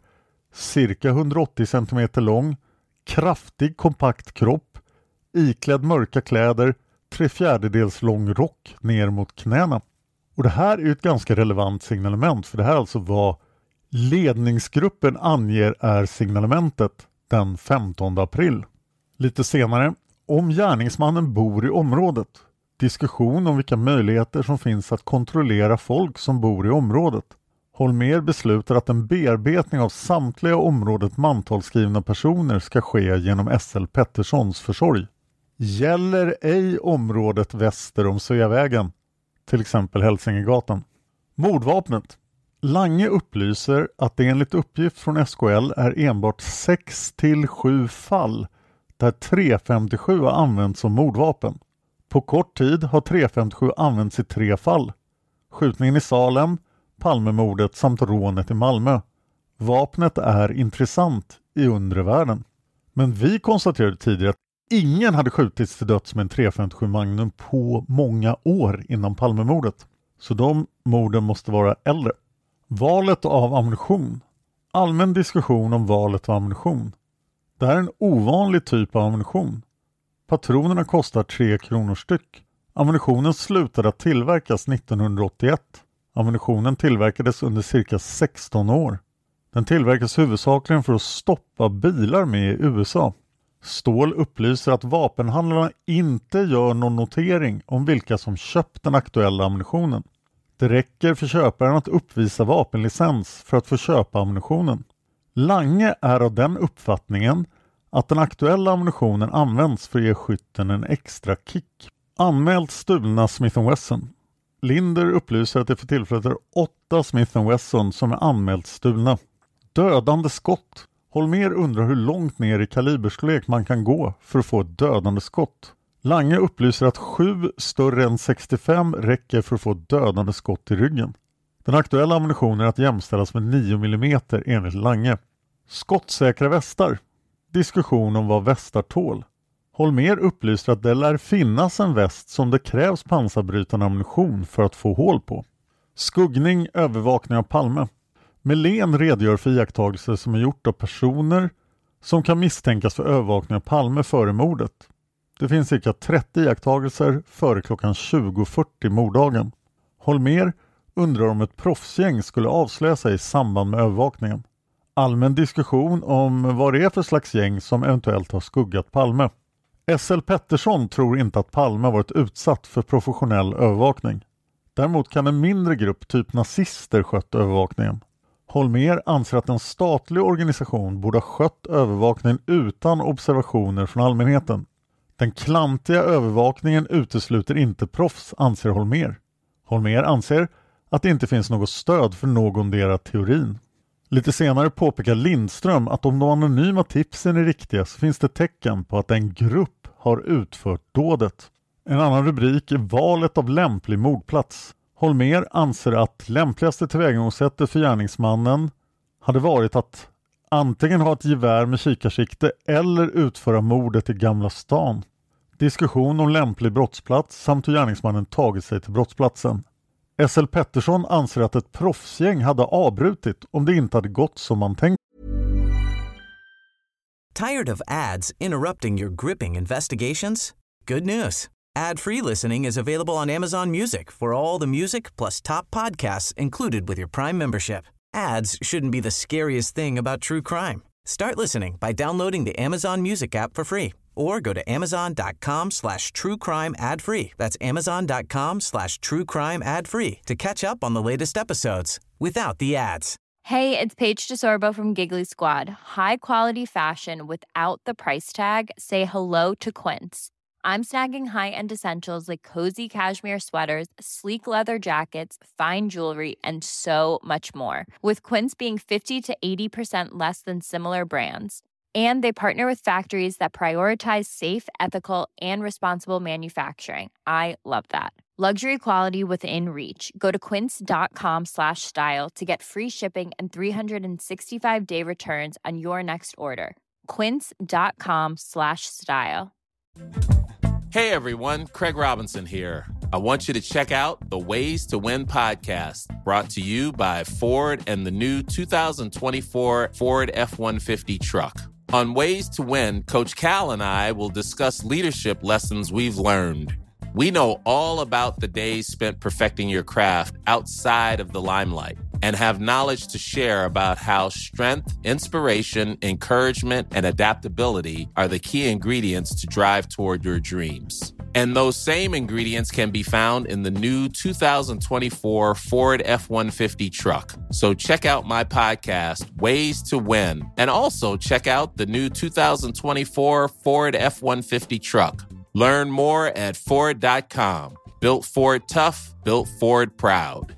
cirka hundraåttio centimeter lång, kraftig kompakt kropp, iklädd mörka kläder, tre fjärdedels lång rock ner mot knäna. Och det här är ett ganska relevant signalement, för det här är alltså vad ledningsgruppen anger är signalementet den femtonde april. Lite senare, om gärningsmannen bor i området. Diskussion om vilka möjligheter som finns att kontrollera folk som bor i området. Holmér beslutar att en bearbetning av samtliga området mantalsskrivna personer ska ske genom S L Petterssons försorg. Gäller ej området väster om Sveavägen, till exempel Hälsingegatan. Mordvapnet. Lange upplyser att det enligt uppgift från S K L är enbart sex till sju fall där tre femtiosju har använts som mordvapen. På kort tid har tre femtiosju använts i tre fall. Skjutningen i Salem, Palmemordet samt rånet i Malmö. Vapnet är intressant i undre världen. Men vi konstaterade tidigare att ingen hade skjutits till döds med en tre femtiosju Magnum på många år innan Palmemordet. Så de morden måste vara äldre. Valet av ammunition. Allmän diskussion om valet av ammunition. Det här är en ovanlig typ av ammunition. Patronerna kostar tre kronor styck. Ammunitionen slutade att tillverkas nittonhundraåttioett. Ammunitionen tillverkades under cirka sexton år. Den tillverkas huvudsakligen för att stoppa bilar med i U S A. Ståhl upplyser att vapenhandlarna inte gör någon notering om vilka som köpt den aktuella ammunitionen. Det räcker för köparen att uppvisa vapenlicens för att få köpa ammunitionen. Lange är av den uppfattningen att den aktuella ammunitionen används för att ge skytten en extra kick. Anmält stulna Smith and Wesson. Linder upplyser att det för tillfället är åtta Smith and Wesson som är anmält stulna. Dödande skott. Holmér undrar hur långt ner i kaliberstorlek man kan gå för att få ett dödande skott. Lange upplyser att sju större än sextiofem räcker för att få ett dödande skott i ryggen. Den aktuella ammunitionen är att jämställas med nio millimeter enligt Lange. Skottsäkra västar. Diskussion om vad västar tål. Holmér upplyser att det lär finnas en väst som det krävs pansarbrytande ammunition för att få hål på. Skuggning, övervakning av Palme. Melén redogör för iakttagelser som är gjort av personer som kan misstänkas för övervakning av Palme före mordet. Det finns cirka trettio iakttagelser före klockan tjugo fyrtio morddagen. Holmér undrar om ett proffsgäng skulle avslöja sig i samband med övervakningen. Allmän diskussion om vad det är för slags gäng som eventuellt har skuggat Palme. S L Pettersson tror inte att Palme varit utsatt för professionell övervakning. Däremot kan en mindre grupp, typ nazister, skött övervakningen. Holmér anser att en statlig organisation borde ha skött övervakningen utan observationer från allmänheten. Den klantiga övervakningen utesluter inte proffs, anser Holmér. Holmér anser att det inte finns något stöd för någondera teorin. Lite senare påpekar Lindström att om de anonyma tipsen är riktiga så finns det tecken på att en grupp har utfört dådet. En annan rubrik är valet av lämplig mordplats. Holmér anser att lämpligaste tillvägagångssättet för gärningsmannen hade varit att antingen ha ett gevär med kikarsikte eller utföra mordet i Gamla stan. Diskussion om lämplig brottsplats samt hur gärningsmannen tagit sig till brottsplatsen. S L Pettersson anser att ett proffsgäng hade avbrutit om det inte hade gått som man tänkt. Tired of ads interrupting your gripping investigations? Good news. Ad-free listening is available on Amazon Music for all the music plus top podcasts included with your Prime membership. Ads shouldn't be the scariest thing about true crime. Start listening by downloading the Amazon Music app for free or go to amazon.com slash true crime ad free. That's amazon.com slash true crime ad free to catch up on the latest episodes without the ads. Hey, it's Paige DeSorbo from Giggly Squad. High quality fashion without the price tag. Say hello to Quince. I'm snagging high-end essentials like cozy cashmere sweaters, sleek leather jackets, fine jewelry, and so much more. With Quince being fifty to eighty percent less than similar brands. And they partner with factories that prioritize safe, ethical, and responsible manufacturing. I love that. Luxury quality within reach. Go to quince.com slash style to get free shipping and three sixty-five day returns on your next order. Quince.com slash style. Hey everyone, Craig Robinson here. I want you to check out the Ways to Win podcast, brought to you by Ford and the new two thousand twenty-four Ford F one fifty truck. On Ways to Win, Coach Cal and I will discuss leadership lessons we've learned. We know all about the days spent perfecting your craft outside of the limelight and have knowledge to share about how strength, inspiration, encouragement, and adaptability are the key ingredients to drive toward your dreams. And those same ingredients can be found in the new two thousand twenty-four Ford F one fifty truck. So check out my podcast, Ways to Win, and also check out the new two thousand twenty-four Ford F one fifty truck. Learn more at Ford dot com. Built Ford tough, built Ford proud.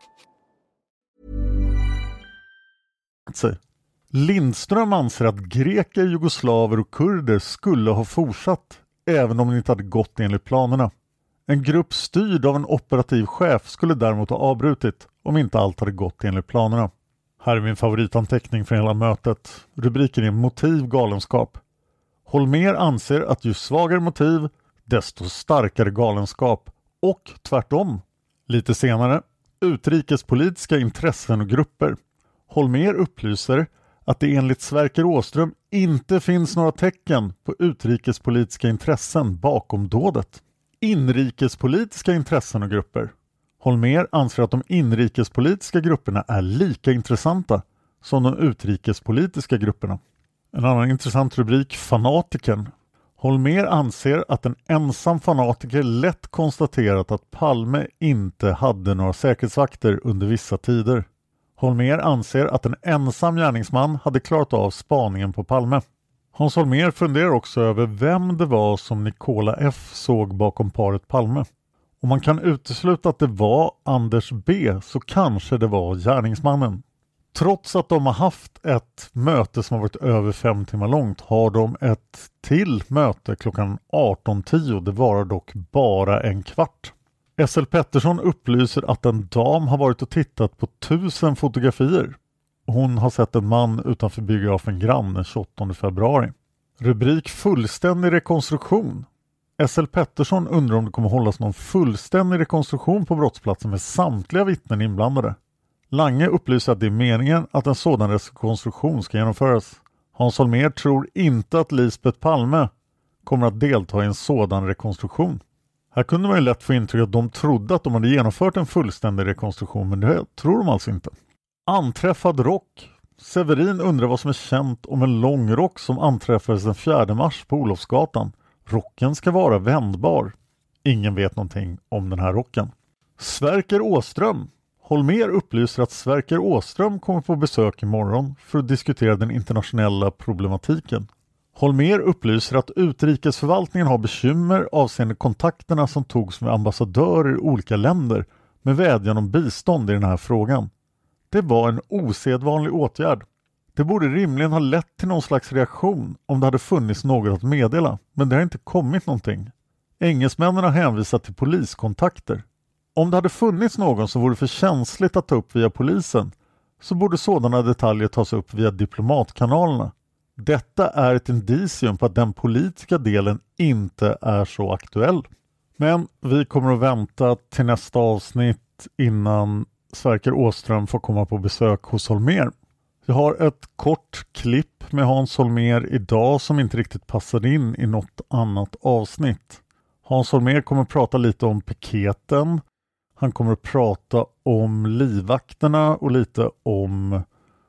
Lindström anser att greker, jugoslaver och kurder skulle ha fortsatt även om det inte hade gått enligt planerna. En grupp styrd av en operativ chef skulle däremot ha avbrutit om inte allt hade gått enligt planerna. Här är min favoritanteckning för hela mötet. Rubriken är motiv galenskap. Holmér anser att ju svagare motiv, desto starkare galenskap. Och tvärtom. Lite senare, utrikespolitiska intressen och grupper. Holmér upplyser att det enligt Sverker Åström inte finns några tecken på utrikespolitiska intressen bakom dådet. Inrikespolitiska intressen och grupper. Holmér anser att de inrikespolitiska grupperna är lika intressanta som de utrikespolitiska grupperna. En annan intressant rubrik, fanatiken. Holmér anser att en ensam fanatiker lätt konstaterat att Palme inte hade några säkerhetsvakter under vissa tider. Holmér anser att en ensam gärningsman hade klarat av spaningen på Palme. Hans Holmér funderar också över vem det var som Nicola F såg bakom paret Palme. Om man kan utesluta att det var Anders B så kanske det var gärningsmannen. Trots att de har haft ett möte som har varit över fem timmar långt har de ett till möte klockan arton tio. Det var dock bara en kvart. S L Pettersson upplyser att en dam har varit och tittat på tusen fotografier. Hon har sett en man utanför biografen Grann den tjugoåttonde februari. Rubrik fullständig rekonstruktion. S L Pettersson undrar om det kommer hållas någon fullständig rekonstruktion på brottsplatsen med samtliga vittnen inblandade. Lange upplyser att det är meningen att en sådan rekonstruktion ska genomföras. Hans Holmér tror inte att Lisbeth Palme kommer att delta i en sådan rekonstruktion. Här kunde man ju lätt få intryck att de trodde att de hade genomfört en fullständig rekonstruktion, men det tror de alltså inte. Anträffad rock. Severin undrar vad som är känt om en lång rock som anträffades den fjärde mars på Olofsgatan. Rocken ska vara vändbar. Ingen vet någonting om den här rocken. Sverker Åström. Holmér upplyser att Sverker Åström kommer på besök imorgon för att diskutera den internationella problematiken. Holmér upplyser att utrikesförvaltningen har bekymmer avseende kontakterna som togs med ambassadörer i olika länder med vädjan om bistånd i den här frågan. Det var en osedvanlig åtgärd. Det borde rimligen ha lett till någon slags reaktion om det hade funnits något att meddela, men det har inte kommit någonting. Engelsmännen har hänvisat till poliskontakter. Om det hade funnits någon som vore för känsligt att ta upp via polisen så borde sådana detaljer tas upp via diplomatkanalerna. Detta är ett indicium på att den politiska delen inte är så aktuell. Men vi kommer att vänta till nästa avsnitt innan Sverker Åström får komma på besök hos Holmér. Jag har ett kort klipp med Hans Holmér idag som inte riktigt passade in i något annat avsnitt. Hans Holmér kommer att prata lite om piketen. Han kommer att prata om livvakterna och lite om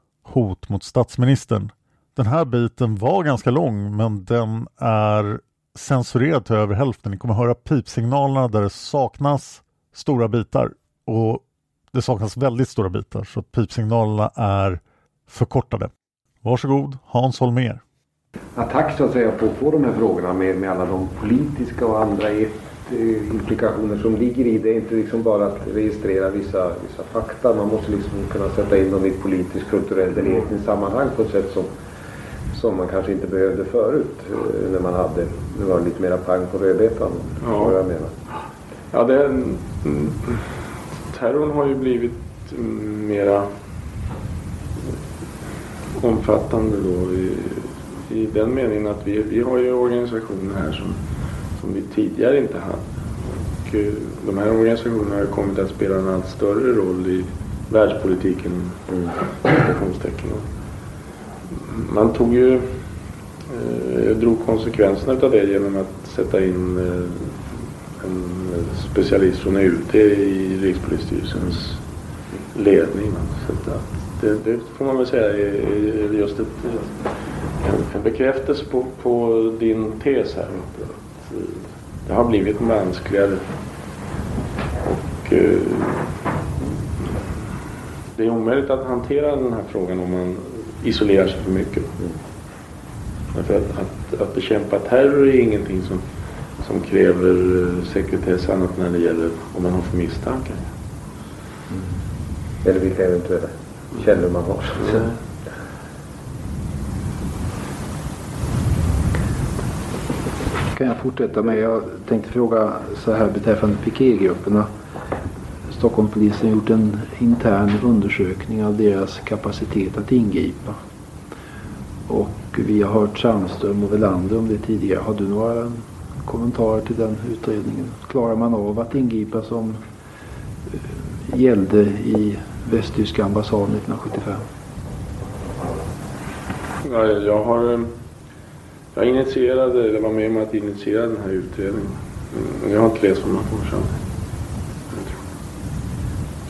hot mot statsministern. Den här biten var ganska lång, men den är censurerad till över hälften. Ni kommer att höra pipsignalerna där det saknas stora bitar. Och det saknas väldigt stora bitar, så pipsignalerna är förkortade. Varsågod, Hans Holmér. Attack så att säga på, på de här frågorna med, med alla de politiska och andra ett, eh, implikationer som ligger i. Det är inte liksom bara att registrera vissa, vissa fakta. Man måste liksom kunna sätta in dem i ett politiskt, kulturellt eller etniskt sammanhang på ett sätt som, som man kanske inte behövde förut. Eh, när man hade, det var lite mera pang på rödbetan. Ja. Vad jag menar. Ja, det, mm, terrorn har ju blivit mera omfattande då i, i den meningen att vi, vi har ju organisationer här som, som vi tidigare inte hade. Och uh, de här organisationerna har kommit att spela en allt större roll i världspolitiken. Mm. Man tog ju uh, drog konsekvenserna av det genom att sätta in uh, en specialist från U T i Rikspolisstyrelsens ledning. Så att det, det får man väl säga är just ett, en bekräftelse på, på din tes här. Att det har blivit mänskligare och eh, det är omöjligt att hantera den här frågan om man isolerar sig för mycket. Därför att, att, att bekämpa terror är ingenting som, som kräver sekretess annat när det gäller om man har för misstankar. Mm. Eller vilka eventuella källor man har. Mm. Kan jag fortsätta med? Jag tänkte fråga så här beträffande piketgrupperna. Stockholmspolisen har gjort en intern undersökning av deras kapacitet att ingripa. Och vi har hört Sandström och Welander om det tidigare. Har du några kommentarer till den utredningen? Klarar man av att ingripa som gällde i västtyska ambassaden nittonhundrasjuttiofem? Ja, jag har jag initierade, eller var med om att initiera den här utredningen. Jag har inte läst vad man får sen.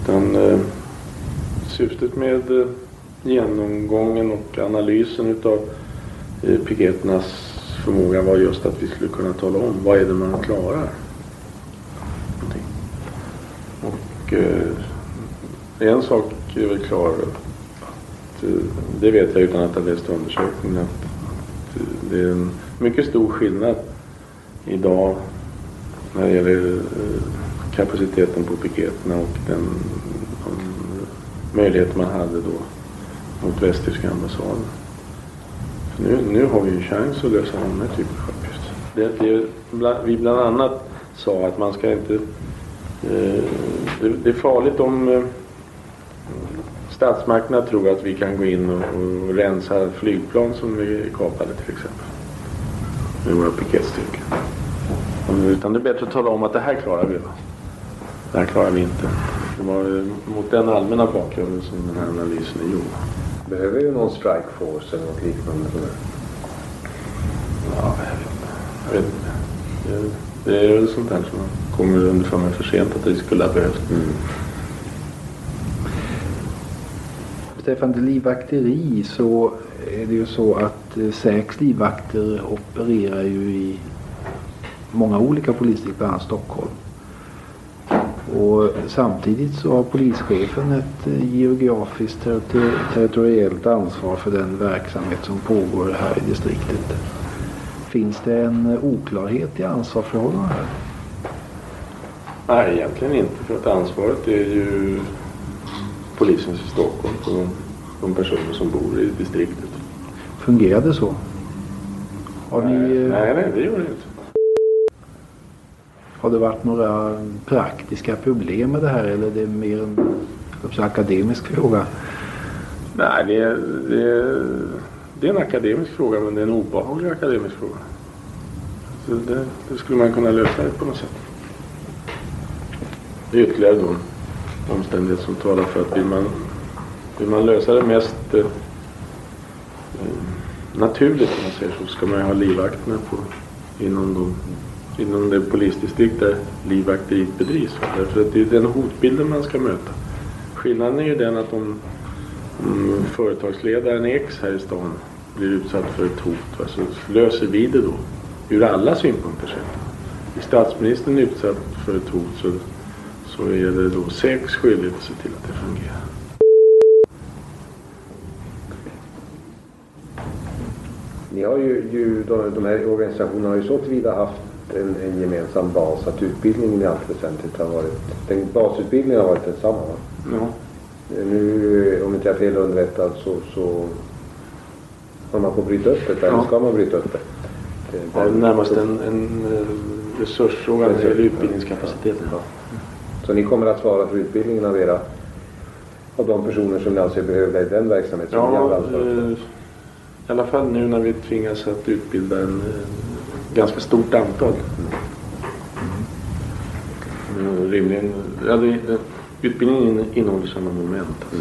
Utan eh, syftet med eh, genomgången och analysen utav eh, piketernas förmåga var just att vi skulle kunna tala om vad är det man klarar. Någonting. Och eh, en sak är väl klar att, eh, det vet jag utan att ha läst undersökningen, att, att det är en mycket stor skillnad idag när det gäller eh, kapaciteten på piketerna och den, de möjligheter man hade då mot västtyska ambassaden. För nu, nu har vi ju en chans att lösa de här typen av uppgifter. Det, det, bland, vi bland annat sa att man ska inte... Eh, det, det är farligt om eh, statsmakterna tror att vi kan gå in och, och rensa flygplan som vi kapade till exempel. Med våra piketstyrkor. Utan det är bättre att tala om att det här klarar vi. Va? Det här klarar vi inte. Det var mot den allmänna bakgrunden som den här analysen är gjord. Behöver ju någon strike force eller något liknande? Ja, jag vet inte. Det, det är väl sånt där som kommer underför mig för sent att det skulle ha behövt. Mm. Beträffande livvakteri så är det ju så att sex livvakter opererar ju i många olika polisdistrikt, bland annat Stockholm. Och samtidigt så har polischefen ett geografiskt ter- territoriellt ansvar för den verksamhet som pågår här i distriktet. Finns det en oklarhet i ansvarsförhållandena här? Nej, egentligen inte. För att ansvaret är ju polisens i Stockholm och de, de personer som bor i distriktet. Fungerar det så? Har nej, ni... nej, nej, det gör det inte. Har det varit några praktiska problem med det här eller är det mer en en akademisk fråga? Nej, det är, det, är, det är en akademisk fråga, men det är en obehaglig akademisk fråga. Så det, det skulle man kunna lösa det på något sätt. Det är ytterligare då omständighet som talar för att vill man, vill man lösa det mest eh, naturligt, om man säger så, ska man ju ha livvakterna på inom de inom det polisdistrikt där livvakteriet bedrivs. Därför att det är den hotbilden man ska möta. Skillnaden är ju den att om, om företagsledaren X här i stan blir utsatt för ett hot, så löser vi det då ur alla synpunkter sett. Är statsministern utsatt för ett hot så, så är det då sex skyldigt att se till att det fungerar. Ni har ju, ju de, de här organisationerna har ju så tillvida haft En, en gemensam bas, att utbildningen i allt väsentligt har varit, den basutbildningen har varit densamma, va? Ja. Nu, om inte jag är fel underrättad, så, så har man på bryta upp det, eller ja. Ska man bryta upp det? Det, ja, det är närmast en, en resursfråga när det gäller utbildningskapaciteten. Ja. Så ni kommer att svara för utbildningen av era, av de personer som ni anser behöver i den verksamheten? Ja, eh, i alla fall nu när vi tvingas att utbilda en ganska stort antal. Mm. Rimligen, ja, det, det, utbildningen innehåller samma moment. Mm.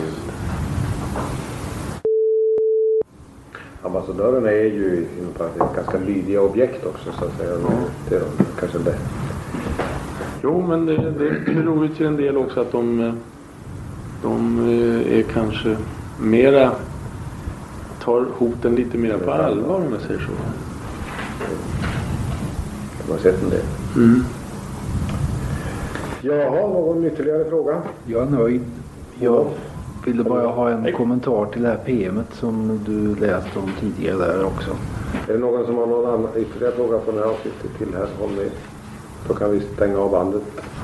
Ambassadörerna är ju ganska lydiga objekt också, så att säga. Mm. Det är de, kanske det. Jo, men det, det beror ju till en del också att de, de är kanske mera, tar hoten lite mer på allvar, om jag säger så. Man har sett en del. Mm. Jaha, någon ytterligare fråga? Jag är nöjd. Jag ville bara ha en kommentar till det här P M:et som du läste om tidigare där också. Är det någon som har någon annan ytterligare fråga från det här avsnittet till här? Håll med. Då kan vi stänga av bandet.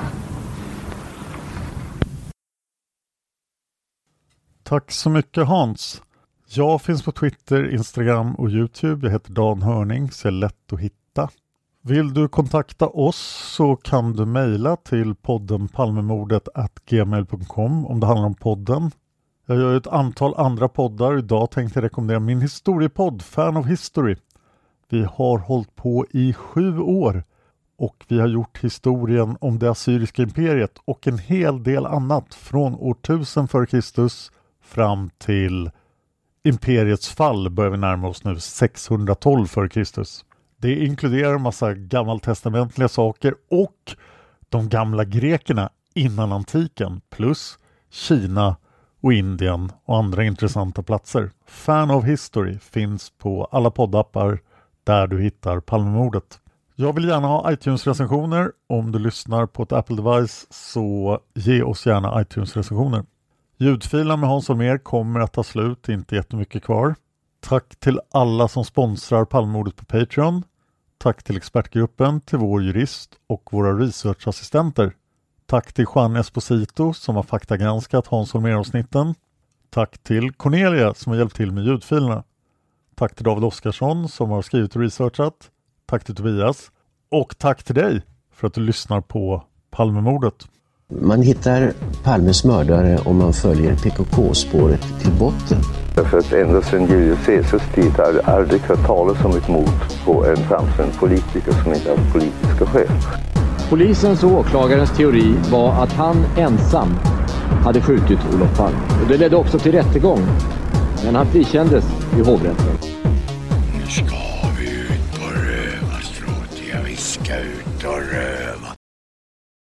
Tack så mycket, Hans. Jag finns på Twitter, Instagram och YouTube. Jag heter Dan Hörning, så är lätt att hitta. Vill du kontakta oss så kan du mejla till podden palmemordet at gmail punkt com om det handlar om podden. Jag gör ett antal andra poddar. Idag tänkte jag rekommendera min historiepodd, Fan of History. Vi har hållit på i sju år och vi har gjort historien om det assyriska imperiet och en hel del annat från år tusen före Kristus fram till imperiets fall, börjar vi närma oss nu, sexhundratolv före Kristus. Det inkluderar en massa gammaltestamentliga saker och de gamla grekerna innan antiken, plus Kina och Indien och andra intressanta platser. Fan of History finns på alla poddappar där du hittar Palmemordet. Jag vill gärna ha iTunes-recensioner. Om du lyssnar på ett Apple-device så ge oss gärna iTunes-recensioner. Ljudfilen med Hans Holmér kommer att ta slut, inte jättemycket kvar. Tack till alla som sponsrar Palmemordet på Patreon. Tack till expertgruppen, till vår jurist och våra researchassistenter. Tack till Juan Esposito som har faktagranskat Hans Holmér-avsnitten. Tack till Cornelia som har hjälpt till med ljudfilerna. Tack till David Oskarsson som har skrivit och researchat. Tack till Tobias. Och tack till dig för att du lyssnar på Palmemordet. Man hittar Palmes mördare om man följer P K K-spåret till botten. Därför att ända sedan Julius Caesars tid har det aldrig hört talas om ett mord på en framstående politiker som inte har politiska skäl. Polisens och åklagarens teori var att han ensam hade skjutit Olof Palme. Och det ledde också till rättegång. Men han frikändes i hovrätten. Nu ska